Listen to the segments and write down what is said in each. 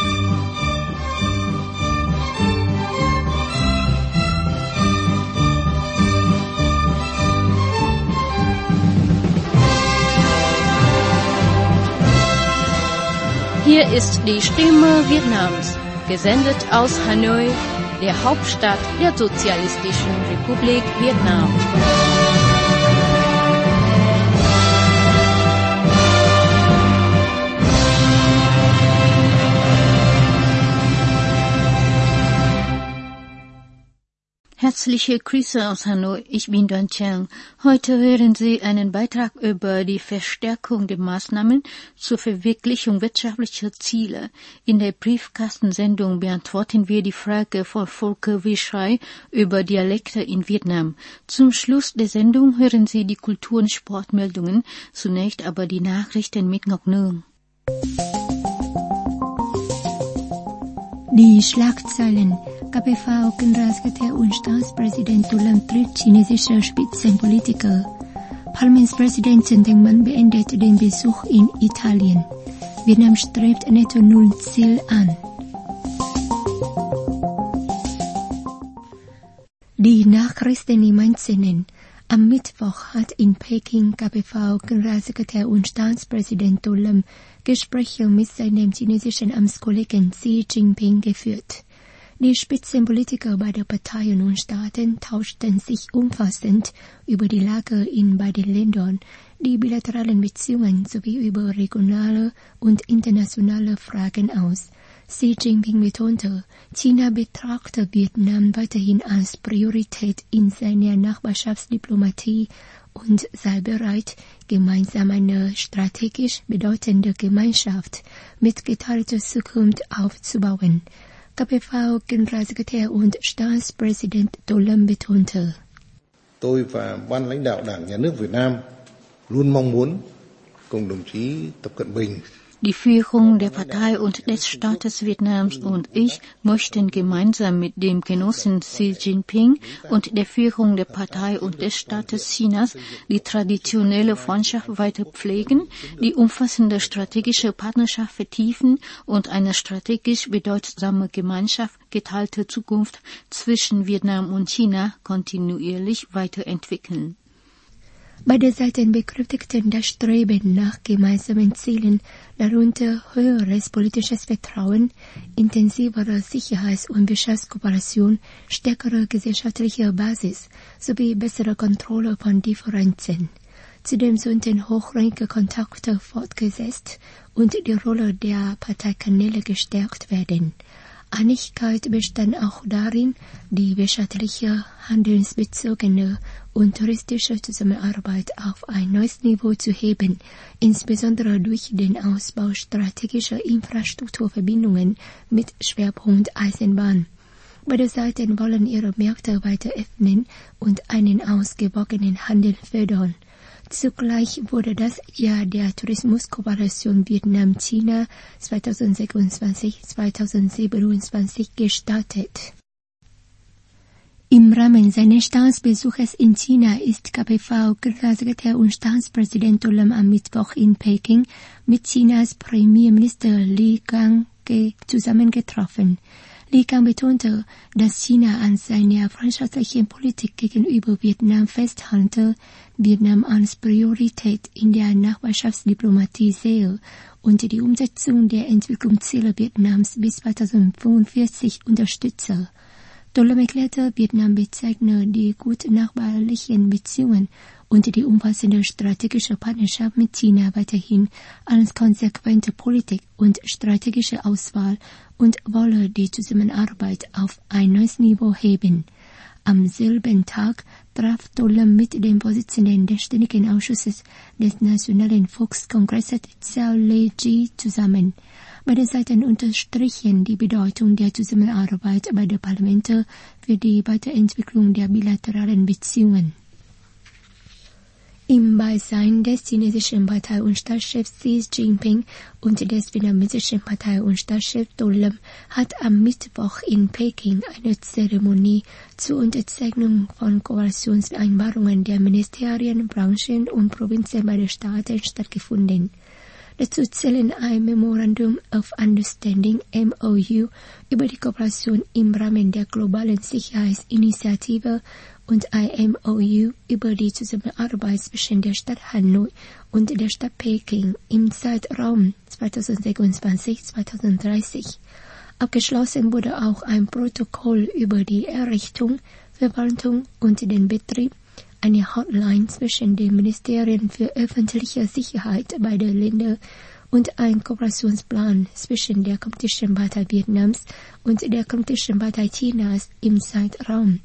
Hier ist die Stimme Vietnams, gesendet aus Hanoi, der Hauptstadt der Sozialistischen Republik Vietnam. Herzliche Grüße aus Hanoi, ich bin Duan Chang. Heute hören Sie einen Beitrag über die Verstärkung der Maßnahmen zur Verwirklichung wirtschaftlicher Ziele. In der Briefkastensendung beantworten wir die Frage von Volker Wischrei über Dialekte in Vietnam. Zum Schluss der Sendung hören Sie die Kultur- und Sportmeldungen, zunächst aber die Nachrichten mit Ngọc Nương. Die Schlagzeilen. KPV Generalsekretär und Staatspräsident Tô trifft chinesische Spitzenpolitiker. Parlamentspräsidentin Thanh Minh beendet den Besuch in Italien. Vietnam strebt Netto-Null-Ziel an. Die Nachrichten im Einzelnen. Am Mittwoch hat in Peking KPV Generalsekretär und Staatspräsident Tô Lâm Gespräche mit seinem chinesischen Amtskollegen Xi Jinping geführt. Die Spitzenpolitiker beider Parteien und Staaten tauschten sich umfassend über die Lage in beiden Ländern, die bilateralen Beziehungen sowie über regionale und internationale Fragen aus. Xi Jinping betonte, China betrachtet Vietnam weiterhin als Priorität in seiner Nachbarschaftsdiplomatie und sei bereit, gemeinsam eine strategisch bedeutende Gemeinschaft mit geteilter Zukunft aufzubauen. KPV-Generalsekretär und Staatspräsident Tô Lâm betonte. Tôi và ban lãnh đạo Đảng Nhà nước Việt Nam luôn mong muốn cùng đồng chí Tập Cận Bình. Die Führung der Partei und des Staates Vietnams und ich möchten gemeinsam mit dem Genossen Xi Jinping und der Führung der Partei und des Staates Chinas die traditionelle Freundschaft weiter pflegen, die umfassende strategische Partnerschaft vertiefen und eine strategisch bedeutsame Gemeinschaft geteilter Zukunft zwischen Vietnam und China kontinuierlich weiterentwickeln. Beide Seiten bekräftigten das Streben nach gemeinsamen Zielen, darunter höheres politisches Vertrauen, intensivere Sicherheits- und Wirtschaftskooperation, stärkere gesellschaftliche Basis sowie bessere Kontrolle von Differenzen. Zudem sollten hochrangige Kontakte fortgesetzt und die Rolle der Parteikanäle gestärkt werden. Einigkeit bestand auch darin, die wirtschaftliche, handelsbezogene und touristische Zusammenarbeit auf ein neues Niveau zu heben, insbesondere durch den Ausbau strategischer Infrastrukturverbindungen mit Schwerpunkt Eisenbahn. Beide Seiten wollen ihre Märkte weiter öffnen und einen ausgewogenen Handel fördern. Zugleich wurde das Jahr der Tourismuskooperation Vietnam-China 2026-2027 gestartet. Im Rahmen seines Staatsbesuches in China ist KPV-Generalsekretär und Staatspräsident Tô Lâm am Mittwoch in Peking mit Chinas Premierminister Li Qiang zusammengetroffen. Li Qiang betonte, dass China an seiner freundschaftlichen Politik gegenüber Vietnam festhalte, Vietnam als Priorität in der Nachbarschaftsdiplomatie sehe und die Umsetzung der Entwicklungsziele Vietnams bis 2045 unterstütze. Tô Lâm erklärte, Vietnam bezeichne die gut nachbarlichen Beziehungen und die umfassende strategische Partnerschaft mit China weiterhin als konsequente Politik und strategische Auswahl und wolle die Zusammenarbeit auf ein neues Niveau heben. Am selben Tag traf Tô Lâm mit dem Vorsitzenden des Ständigen Ausschusses des Nationalen Volkskongresses Zhao Leji zusammen. Beide Seiten unterstrichen die Bedeutung der Zusammenarbeit beider Parlamente für die Weiterentwicklung der bilateralen Beziehungen. Im Beisein des chinesischen Partei- und Staatschefs Xi Jinping und des vietnamesischen Partei- und Staatschefs Tô Lâm hat am Mittwoch in Peking eine Zeremonie zur Unterzeichnung von Kooperationsvereinbarungen der Ministerien, Branchen und Provinzen beider Staaten stattgefunden. Dazu zählen ein Memorandum of Understanding MOU über die Kooperation im Rahmen der globalen Sicherheitsinitiative und ein MOU über die Zusammenarbeit zwischen der Stadt Hanoi und der Stadt Peking im Zeitraum 2026-2030. Abgeschlossen wurde auch ein Protokoll über die Errichtung, Verwaltung und den Betrieb einer Hotline zwischen den Ministerien für öffentliche Sicherheit beider Länder und ein Kooperationsplan zwischen der Kommunistischen Partei Vietnams und der Kommunistischen Partei Chinas im Zeitraum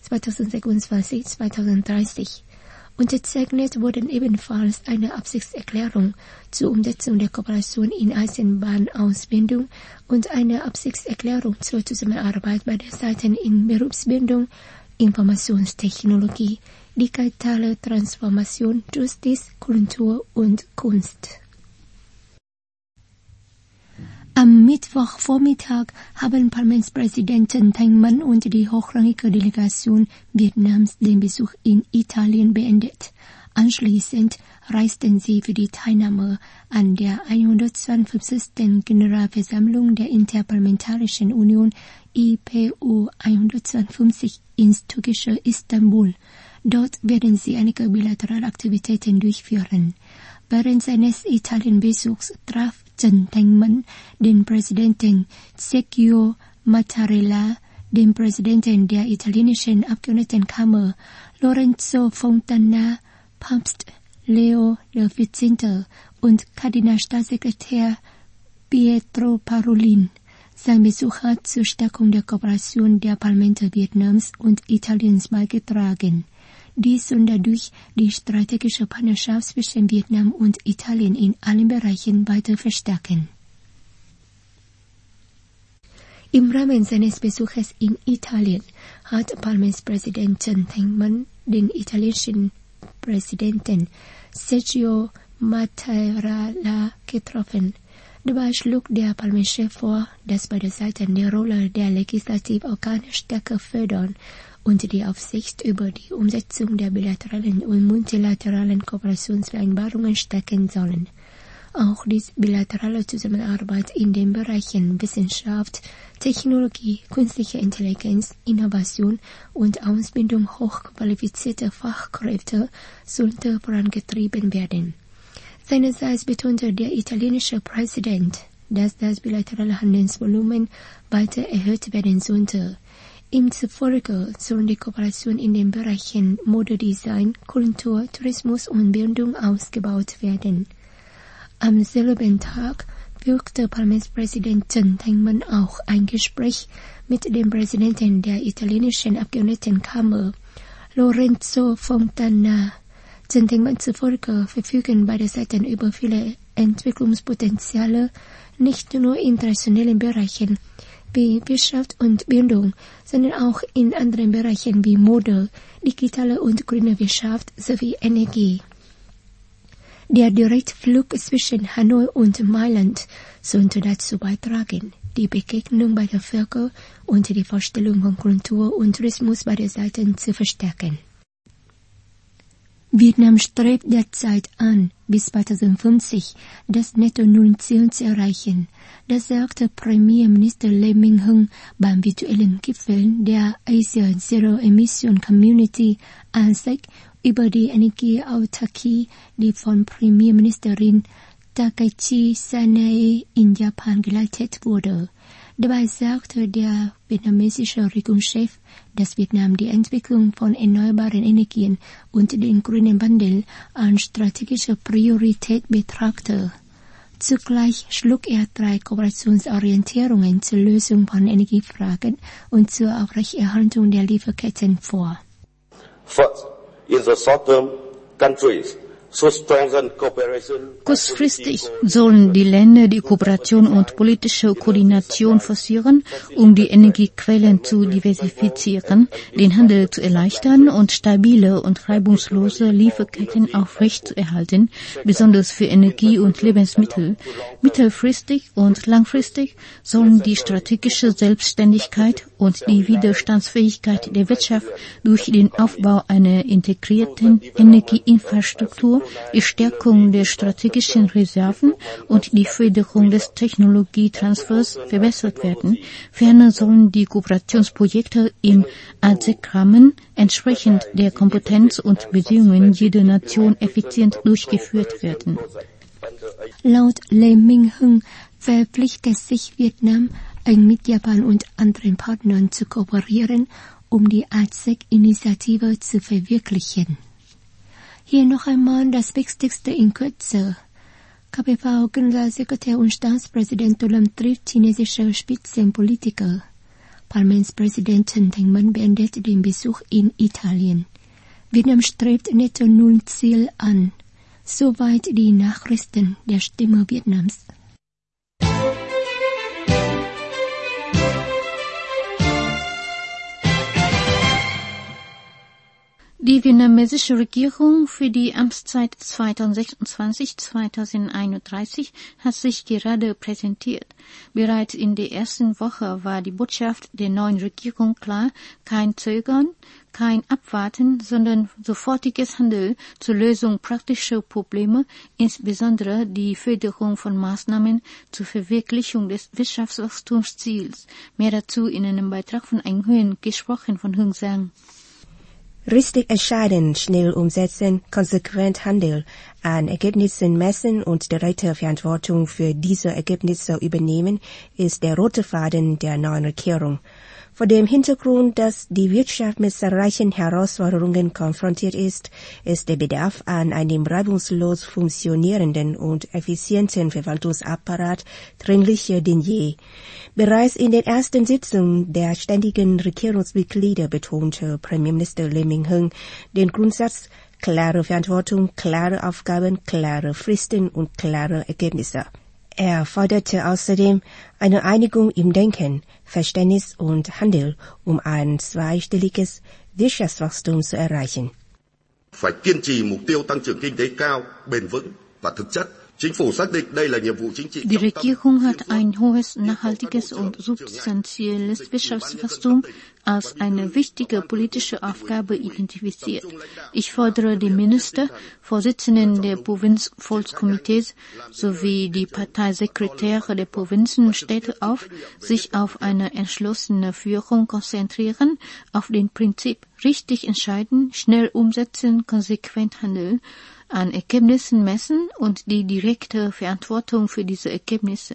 2026-2030. Unterzeichnet wurden ebenfalls eine Absichtserklärung zur Umsetzung der Kooperation in Eisenbahnausbildung und eine Absichtserklärung zur Zusammenarbeit beider Seiten in Berufsbildung, Informationstechnologie, digitale Transformation, Justiz, Kultur und Kunst. Am Mittwochvormittag haben Parlamentspräsident Thanh Minh und die hochrangige Delegation Vietnams den Besuch in Italien beendet. Anschließend reisten sie für die Teilnahme an der 152. Generalversammlung der Interparlamentarischen Union IPU 152 ins türkische Istanbul. Dort werden sie einige bilaterale Aktivitäten durchführen. Während seines Italienbesuchs traf Trần Thanh Minh den Präsidenten Sergio Mattarella, den Präsidenten der italienischen Abgeordnetenkammer Lorenzo Fontana, Papst Leo XIV. Und Kardinalstaatssekretär Pietro Parolin. Sein Besuch hat zur Stärkung der Kooperation der Parlamente Vietnams und Italiens beigetragen. Dies soll dadurch die strategische Partnerschaft zwischen Vietnam und Italien in allen Bereichen weiter verstärken. Im Rahmen seines Besuches in Italien hat Parlamentspräsident Thanh Minh den italienischen Präsidenten Sergio Mattarella getroffen. Dabei schlug der Parlamentschef vor, dass beide Seiten die Rolle der Legislativorgane stärker fördern und die Aufsicht über die Umsetzung der bilateralen und multilateralen Kooperationsvereinbarungen stärken sollen. Auch die bilaterale Zusammenarbeit in den Bereichen Wissenschaft, Technologie, künstliche Intelligenz, Innovation und Ausbildung hochqualifizierter Fachkräfte sollte vorangetrieben werden. Seinerseits betonte der italienische Präsident, dass das bilaterale Handelsvolumen weiter erhöht werden sollte. Ihm zufolge sollen die Kooperation in den Bereichen Modedesign, Kultur, Tourismus und Bildung ausgebaut werden. Am selben Tag führte Parlamentspräsident Thanh Minh auch ein Gespräch mit dem Präsidenten der italienischen Abgeordnetenkammer, Lorenzo Fontana. Thanh Minh zufolge verfügen beide Seiten über viele Entwicklungspotenziale, nicht nur in traditionellen Bereichen wie Wirtschaft und Bildung, sondern auch in anderen Bereichen wie Mode, digitale und grüne Wirtschaft sowie Energie. Der Direktflug zwischen Hanoi und Mailand sollte dazu beitragen, die Begegnung beider Völker und die Vorstellung von Kultur und Tourismus beider Seiten zu verstärken. Vietnam strebt derzeit an, bis 2050 das Netto-Null-Ziel zu erreichen. Das sagte Premierminister Lee Minh-Hung beim virtuellen Gipfel der Asia Zero Emission Community ASEC über die Energieautarkie, die von Premierministerin Takaichi Sanae in Japan geleitet wurde. Dabei sagte der vietnamesische Regierungschef, dass Vietnam die Entwicklung von erneuerbaren Energien und den grünen Wandel als strategische Priorität betrachte. Zugleich schlug er 3 Kooperationsorientierungen zur Lösung von Energiefragen und zur Aufrechterhaltung der Lieferketten vor. First, in the short term, countries kurzfristig sollen die Länder die Kooperation und politische Koordination forcieren, um die Energiequellen zu diversifizieren, den Handel zu erleichtern und stabile und reibungslose Lieferketten aufrechtzuerhalten, besonders für Energie und Lebensmittel. Mittelfristig und langfristig sollen die strategische Selbstständigkeit und die Widerstandsfähigkeit der Wirtschaft durch den Aufbau einer integrierten Energieinfrastruktur so die Stärkung der strategischen Reserven und die Förderung des Technologietransfers verbessert werden. Ferner sollen die Kooperationsprojekte im ASEC-Rahmen entsprechend der Kompetenz und Bedingungen jeder Nation effizient durchgeführt werden. Laut Lee Minh-hung verpflichtet sich Vietnam, eng mit Japan und anderen Partnern zu kooperieren, um die ASEC-Initiative zu verwirklichen. Hier noch einmal das Wichtigste in Kürze. KPV-Generalsekretär und Staatspräsident Doulam trifft chinesische Spitzenpolitiker. Parlamentspräsident Thanh Minh beendet den Besuch in Italien. Vietnam strebt Netto-Null-Ziel an. Soweit die Nachrichten der Stimme Vietnams. Die vietnamesische Regierung für die Amtszeit 2026-2031 hat sich gerade präsentiert. Bereits in der ersten Woche war die Botschaft der neuen Regierung klar: kein Zögern, kein Abwarten, sondern sofortiges Handeln zur Lösung praktischer Probleme, insbesondere die Förderung von Maßnahmen zur Verwirklichung des Wirtschaftswachstumsziels. Mehr dazu in einem Beitrag von Anh Huynh, gesprochen von Hung Sang. Richtig entscheiden, schnell umsetzen, konsequent handeln, an Ergebnissen messen und direkte Verantwortung für diese Ergebnisse übernehmen, ist der rote Faden der neuen Regierung. Vor dem Hintergrund, dass die Wirtschaft mit zahlreichen Herausforderungen konfrontiert ist der Bedarf an einem reibungslos funktionierenden und effizienten Verwaltungsapparat dringlicher denn je. Bereits in den ersten Sitzungen der ständigen Regierungsmitglieder betonte Premierminister Lee Minh-hung den Grundsatz: klare Verantwortung, klare Aufgaben, klare Fristen und klare Ergebnisse. Er forderte außerdem eine Einigung im Denken, Verständnis und Handeln, um ein zweistelliges Wirtschaftswachstum zu erreichen. Phải kiên trì mục tiêu tăng trưởng kinh tế cao, bền vững và thực chất. Die Regierung hat ein hohes, nachhaltiges und substanzielles Wirtschaftswachstum als eine wichtige politische Aufgabe identifiziert. Ich fordere die Minister, Vorsitzenden der Provinzvolkskomitees sowie die Parteisekretäre der Provinzen und Städte auf, sich auf eine entschlossene Führung konzentrieren, auf den Prinzip richtig entscheiden, schnell umsetzen, konsequent handeln, an Ergebnissen messen und die direkte Verantwortung für diese Ergebnisse.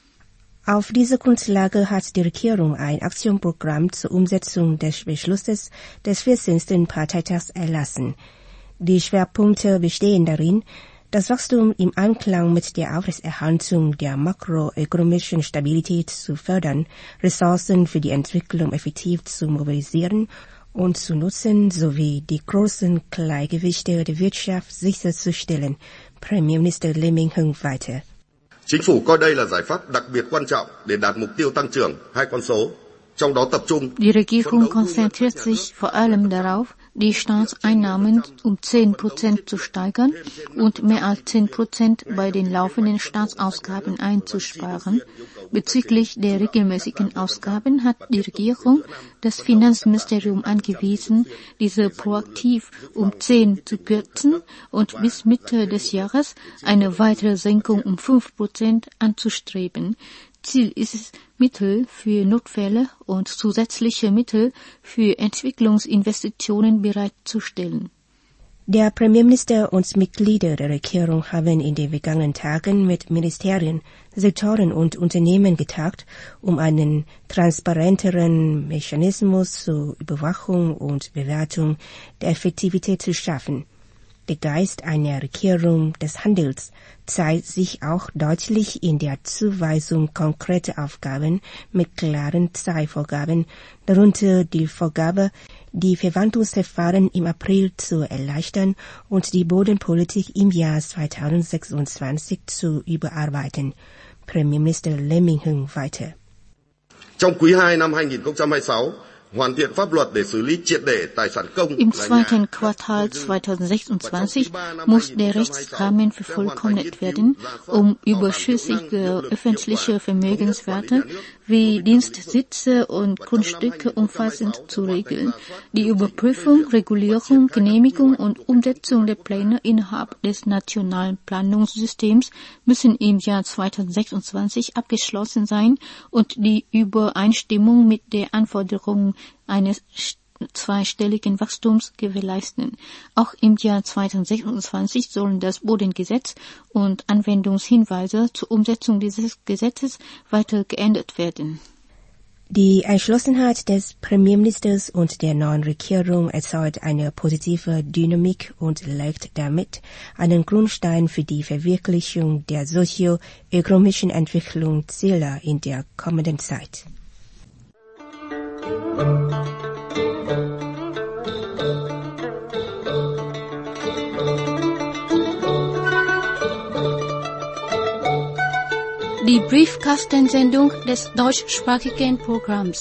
Auf dieser Grundlage hat die Regierung ein Aktionsprogramm zur Umsetzung des Beschlusses des 14. Parteitags erlassen. Die Schwerpunkte bestehen darin, das Wachstum im Einklang mit der Aufrechterhaltung der makroökonomischen Stabilität zu fördern, Ressourcen für die Entwicklung effektiv zu mobilisieren und zu nutzen, sowie die großen Gleichgewichte der Wirtschaft sicherzustellen. Premierminister Lee Minh-hung weiter. Chính phủ coi đây là giải pháp đặc biệt quan trọng để đạt mục tiêu tăng trưởng hai con số, trong đó tập trung. Die Regierung konzentriert sich vor allem darauf, die Staatseinnahmen 10% zu steigern und mehr als 10% bei den laufenden Staatsausgaben einzusparen. Bezüglich der regelmäßigen Ausgaben hat die Regierung das Finanzministerium angewiesen, diese proaktiv 10 zu kürzen und bis Mitte des Jahres eine weitere Senkung 5% anzustreben. Ziel ist es, Mittel für Notfälle und zusätzliche Mittel für Entwicklungsinvestitionen bereitzustellen. Der Premierminister und Mitglieder der Regierung haben in den vergangenen Tagen mit Ministerien, Sektoren und Unternehmen getagt, um einen transparenteren Mechanismus zur Überwachung und Bewertung der Effektivität zu schaffen. Der Geist einer Regierung des Handels zeigt sich auch deutlich in der Zuweisung konkreter Aufgaben mit klaren Zeitvorgaben, darunter die Vorgabe, die Verwaltungsverfahren im April zu erleichtern und die Bodenpolitik im Jahr 2026 zu überarbeiten. Premierminister Lee Minh-hung weiter. Trong quý 2 năm 2026, hoàn thiện pháp luật để xử lý triệt để tài sản công. Im zweiten Quartal 2026 muss der Rechtsrahmen vervollkommnet werden, überschüssige öffentliche Vermögenswerte wie Dienstsitze und Grundstücke umfassend zu regeln. Die Überprüfung, Regulierung, Genehmigung und Umsetzung der Pläne innerhalb des nationalen Planungssystems müssen im Jahr 2026 abgeschlossen sein und die Übereinstimmung mit der Anforderung eines zweistelligen Wachstums gewährleisten. Auch im Jahr 2026 sollen das Bodengesetz und Anwendungshinweise zur Umsetzung dieses Gesetzes weiter geändert werden. Die Entschlossenheit des Premierministers und der neuen Regierung erzeugt eine positive Dynamik und legt damit einen Grundstein für die Verwirklichung der sozio-ökonomischen Entwicklungsziele in der kommenden Zeit. Die Briefkastensendung des deutschsprachigen Programms.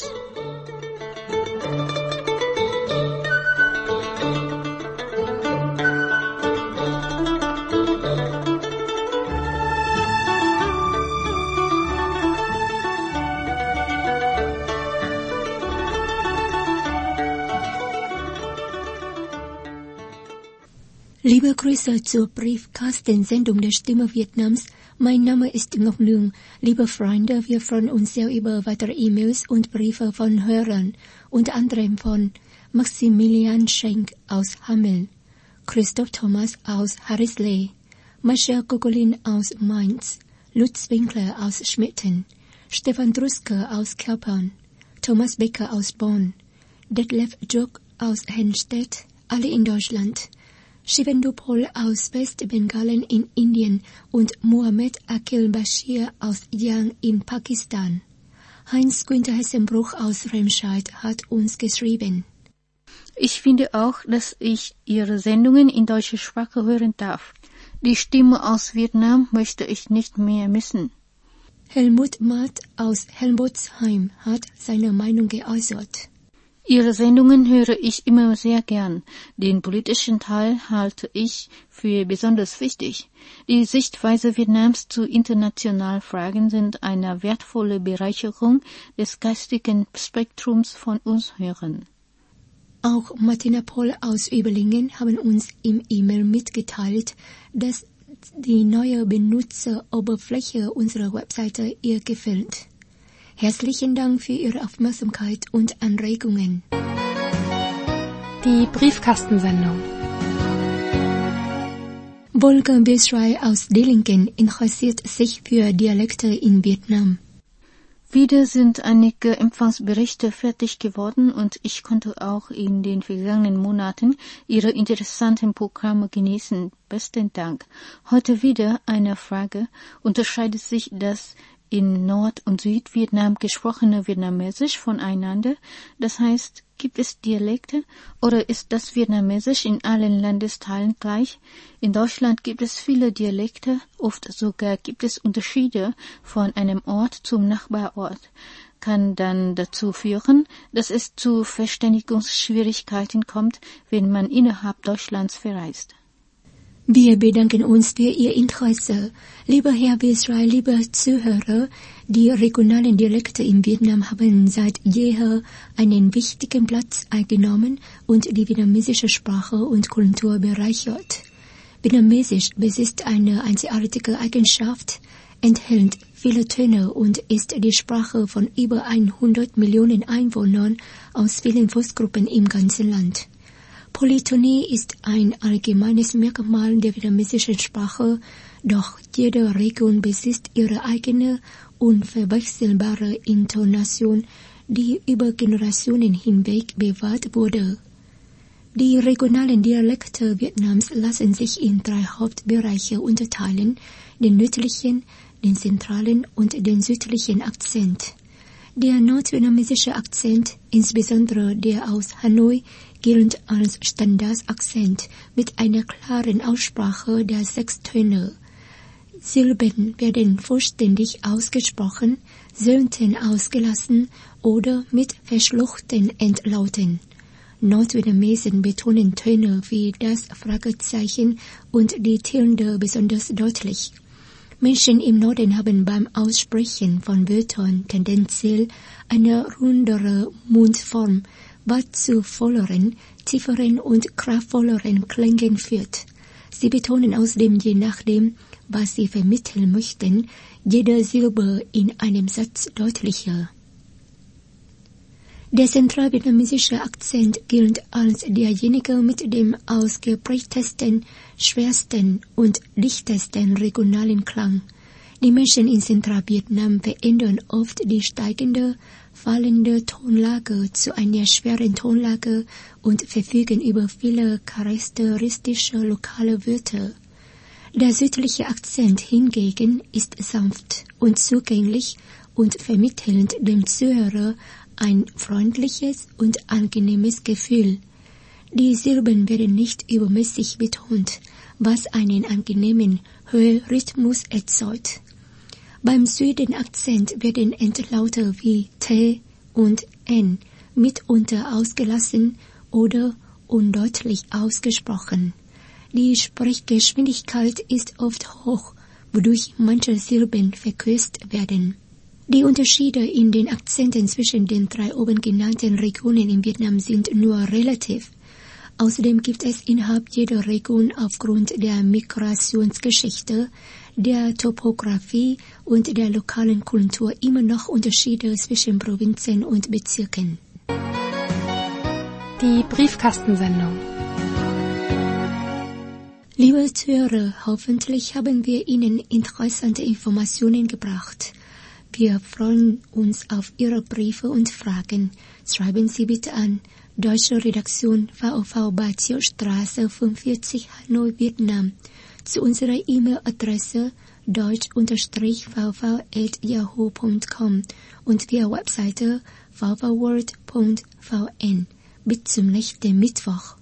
Liebe Grüße zur Briefkastensendung der Stimme Vietnams. Mein Name ist Ngọc Nương. Liebe Freunde, wir freuen uns sehr über weitere E-Mails und Briefe von Hörern, unter anderem von Maximilian Schenk aus Hameln, Christoph Thomas aus Harrisley, Mascha Gogolin aus Mainz, Lutz Winkler aus Schmitten, Stefan Druske aus Kerpen, Thomas Becker aus Bonn, Detlef Jok aus Henstedt, alle in Deutschland, Shivendupol aus Westbengalen in Indien und Mohammed Akil Bashir aus Yang in Pakistan. Heinz-Günther Hessenbruch aus Remscheid hat uns geschrieben. Ich finde auch, dass ich Ihre Sendungen in deutscher Sprache hören darf. Die Stimme aus Vietnam möchte ich nicht mehr missen. Helmut Matt aus Helmholtzheim hat seine Meinung geäußert. Ihre Sendungen höre ich immer sehr gern. Den politischen Teil halte ich für besonders wichtig. Die Sichtweise Vietnams zu internationalen Fragen sind eine wertvolle Bereicherung des geistigen Spektrums von uns Hörern. Auch Martina Pohl aus Überlingen haben uns im E-Mail mitgeteilt, dass die neue Benutzeroberfläche unserer Webseite ihr gefällt. Herzlichen Dank für Ihre Aufmerksamkeit und Anregungen. Die Briefkastensendung. Volker Bisray aus Dillingen interessiert sich für Dialekte in Vietnam. Wieder sind einige Empfangsberichte fertig geworden und ich konnte auch in den vergangenen Monaten Ihre interessanten Programme genießen. Besten Dank. Heute wieder eine Frage. Unterscheidet sich das in Nord- und Südvietnam gesprochene Vietnamesisch voneinander? Das heißt, gibt es Dialekte oder ist das Vietnamesisch in allen Landesteilen gleich? In Deutschland gibt es viele Dialekte, oft sogar gibt es Unterschiede von einem Ort zum Nachbarort. Kann dann dazu führen, dass es zu Verständigungsschwierigkeiten kommt, wenn man innerhalb Deutschlands verreist. Wir bedanken uns für Ihr Interesse. Lieber Herr Bisray, liebe Zuhörer, die regionalen Dialekte in Vietnam haben seit jeher einen wichtigen Platz eingenommen und die vietnamesische Sprache und Kultur bereichert. Vietnamesisch besitzt eine einzigartige Eigenschaft, enthält viele Töne und ist die Sprache von über 100 Millionen Einwohnern aus vielen Volksgruppen im ganzen Land. Polytonie ist ein allgemeines Merkmal der vietnamesischen Sprache, doch jede Region besitzt ihre eigene, unverwechselbare Intonation, die über Generationen hinweg bewahrt wurde. Die regionalen Dialekte Vietnams lassen sich in 3 Hauptbereiche unterteilen, den nördlichen, den zentralen und den südlichen Akzent. Der nordvietnamesische Akzent, insbesondere der aus Hanoi, gilt als Standardakzent mit einer klaren Aussprache der 6 Töne. Silben werden vollständig ausgesprochen, selten ausgelassen oder mit verschluckten Endlauten. Nordvietnamesen betonen Töne wie das Fragezeichen und die Tilde besonders deutlich. Menschen im Norden haben beim Aussprechen von Wörtern tendenziell eine rundere Mundform, was zu volleren, tieferen und kraftvolleren Klängen führt. Sie betonen außerdem je nachdem, was sie vermitteln möchten, jede Silbe in einem Satz deutlicher. Der zentralvietnamesische Akzent gilt als derjenige mit dem ausgeprägtesten, schwersten und dichtesten regionalen Klang. Die Menschen in Zentralvietnam verändern oft die steigende, fallende Tonlage zu einer schweren Tonlage und verfügen über viele charakteristische lokale Wörter. Der südliche Akzent hingegen ist sanft und zugänglich und vermittelt dem Zuhörer ein freundliches und angenehmes Gefühl. Die Silben werden nicht übermäßig betont, was einen angenehmen Hörrhythmus erzeugt. Beim Süden-Akzent werden Endlaute wie T und N mitunter ausgelassen oder undeutlich ausgesprochen. Die Sprechgeschwindigkeit ist oft hoch, wodurch manche Silben verkürzt werden. Die Unterschiede in den Akzenten zwischen den 3 oben genannten Regionen in Vietnam sind nur relativ. Außerdem gibt es innerhalb jeder Region aufgrund der Migrationsgeschichte, der Topographie und der lokalen Kultur immer noch Unterschiede zwischen Provinzen und Bezirken. Die Briefkastensendung. Liebe Zuhörer, hoffentlich haben wir Ihnen interessante Informationen gebracht. Wir freuen uns auf Ihre Briefe und Fragen. Schreiben Sie bitte an Deutsche Redaktion VOV Batio-Straße 45 Hanoi, Vietnam zu unserer E-Mail-Adresse deutsch-vv@yahoo.com und via Webseite vvworld.vn. Bis zum nächsten Mittwoch.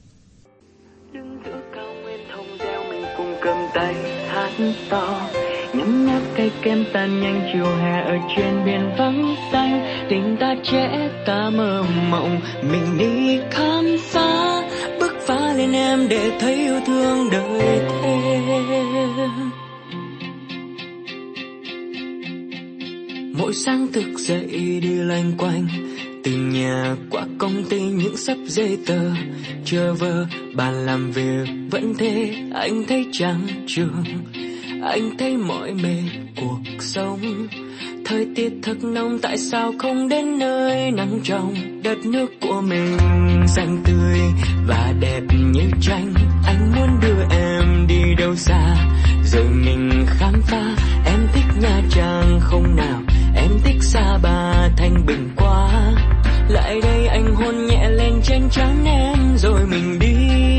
Cầm tay hát to, nhấm nháp cây kem tan nhanh chiều hè ở trên biển vắng tanh. Tình ta trẻ ta mơ mộng, mình đi khám phá, bước phá lên em để thấy yêu thương đời thêm. Mỗi sáng thức dậy đi loanh quanh, từ nhà qua công ty những sắp giấy tờ chờ vợ, bàn làm việc vẫn thế, anh thấy chán trường, anh thấy mỏi mệt cuộc sống. Thời tiết thật nóng, tại sao không đến nơi nắng trong đất nước của mình xanh tươi và đẹp như tranh. Anh muốn đưa em đi đâu xa rồi mình khám phá. Em thích Nha Trang không nào, em thích Sapa Thanh Bình quá. Lại đây anh hôn nhẹ lên trên trán em rồi mình đi.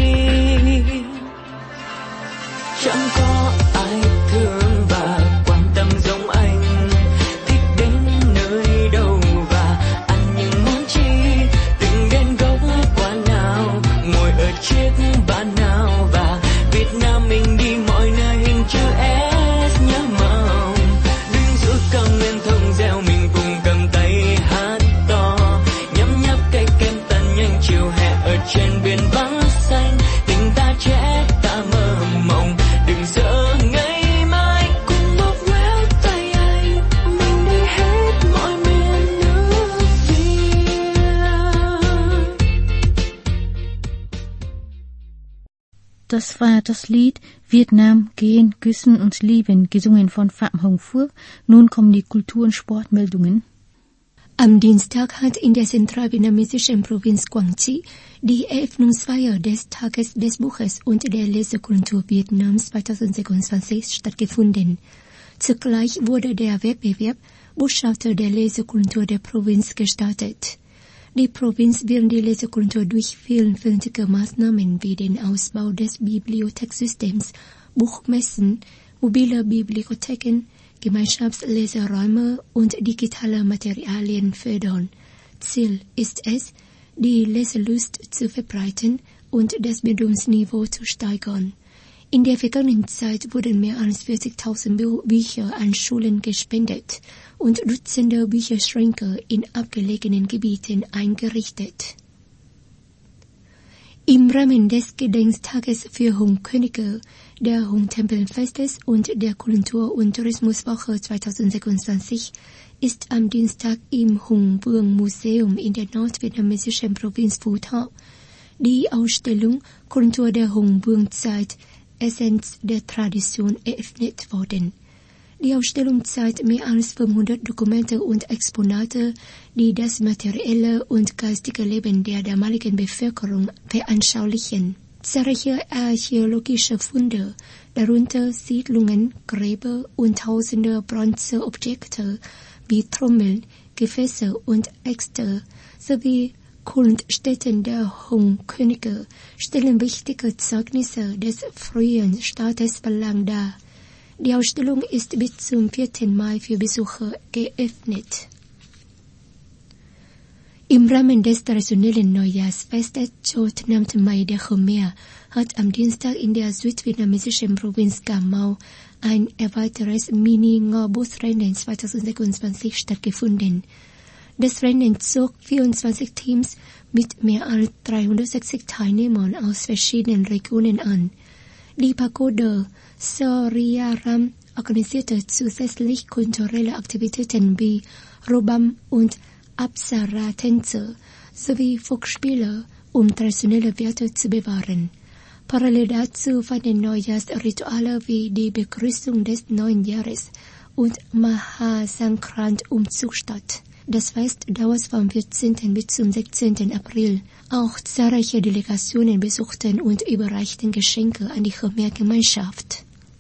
Chẳng có ai thương và quan tâm giống anh, thích đến nơi đâu và ăn những món chi. Từng đến gốc quán nào, ngồi ở chiếc bàn nào, và Việt Nam mình đi mọi nơi hình chữ S nhớ mong. Đứng giữa cao nguyên thông reo mình cùng cầm tay hát to, nhấm nháp cây kem tan nhanh chiều hè ở trên biển vắng xanh. Tình ta trẻ ta mơ mộng, đừng sợ ngày mai cùng bóp méo tay anh, mình đi hết mọi miền nước Việt. Das war das Lied Vietnam, Gehen, Küssen und Lieben, gesungen von Phạm Hồng Phước. Nun kommen die Kultur- und Sportmeldungen. Am Dienstag hat in der zentralvietnamesischen Provinz Quang Tri die Eröffnungsfeier des Tages des Buches und der Lesekultur Vietnams 2026 stattgefunden. Zugleich wurde der Wettbewerb Botschafter der Lesekultur der Provinz gestartet. Die Provinz will die Lesekultur durch vielfältige Maßnahmen wie den Ausbau des Bibliothekssystems, Buchmessen, mobile Bibliotheken, Gemeinschaftsleseräume und digitale Materialien fördern. Ziel ist es, die Leselust zu verbreiten und das Bildungsniveau zu steigern. In der vergangenen Zeit wurden mehr als 40.000 Bücher an Schulen gespendet, und Dutzende Bücherschränke in abgelegenen Gebieten eingerichtet. Im Rahmen des Gedenktages für Hung-Könige, der Hung-Tempelfestes und der Kultur- und Tourismuswoche 2026 ist am Dienstag im Hung-Vương-Museum in der nordvietnamesischen Provinz Phu Tho die Ausstellung Kultur der Hung-Vương-Zeit, Essenz der Tradition eröffnet worden. Die Ausstellung zeigt mehr als 500 Dokumente und Exponate, die das materielle und geistige Leben der damaligen Bevölkerung veranschaulichen. Zahlreiche archäologische Funde, darunter Siedlungen, Gräber und tausende Bronzeobjekte wie Trommeln, Gefäße und Äxte sowie Kultstätten der Hung-Könige stellen wichtige Zeugnisse des frühen Staates Balang dar. Die Ausstellung ist bis zum 4. Mai für Besucher geöffnet. Im Rahmen des traditionellen Neujahrsfestes Chot Nam Thmai der Khmer hat am Dienstag in der südvietnamesischen Provinz Cà Mau ein erweitertes Mini-Ngo-Busrennen 2026 stattgefunden. Das Rennen zog 24 Teams mit mehr als 360 Teilnehmern aus verschiedenen Regionen an. Die Pagode Soriaram organisierte zusätzlich kulturelle Aktivitäten wie Robam und Apsara-Tänze sowie Volksspiele, um traditionelle Werte zu bewahren. Parallel dazu fanden Neujahrsrituale wie die Begrüßung des neuen Jahres und Mahasankrant-Umzug statt. Das Fest dauert vom 14. bis zum 16. April. Auch zahlreiche Delegationen besuchten und überreichten Geschenke an die Khmer-Gemeinschaft.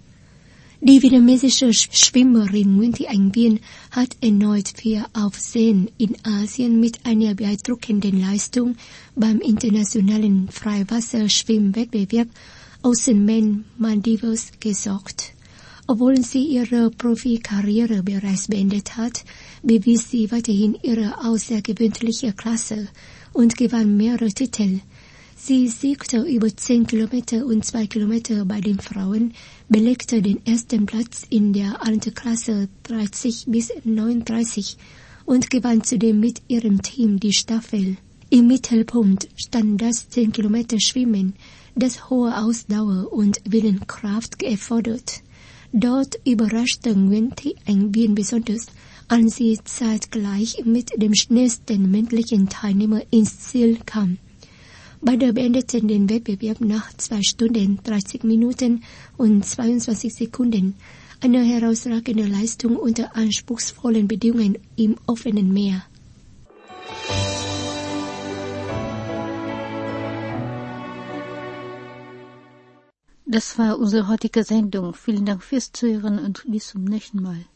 Die vietnamesische Schwimmerin Nguyen Thi Anh Vien hat erneut für Aufsehen in Asien mit einer beeindruckenden Leistung beim internationalen Freiwasserschwimmwettbewerb Oceanman Maldives gesorgt. Obwohl sie ihre Profikarriere bereits beendet hat, bewies sie weiterhin ihre außergewöhnliche Klasse und gewann mehrere Titel. Sie siegte über 10 Kilometer und 2 Kilometer bei den Frauen, belegte den ersten Platz in der Altersklasse 30 bis 39 und gewann zudem mit ihrem Team die Staffel. Im Mittelpunkt stand das 10 Kilometer Schwimmen, das hohe Ausdauer und Willenskraft erfordert. Dort überraschte Nguyen Thi Anh Vien besonders, als sie zeitgleich mit dem schnellsten männlichen Teilnehmer ins Ziel kam. Beide beendeten den Wettbewerb nach 2 Stunden, 30 Minuten und 22 Sekunden. Eine herausragende Leistung unter anspruchsvollen Bedingungen im offenen Meer. Das war unsere heutige Sendung. Vielen Dank fürs Zuhören und bis zum nächsten Mal.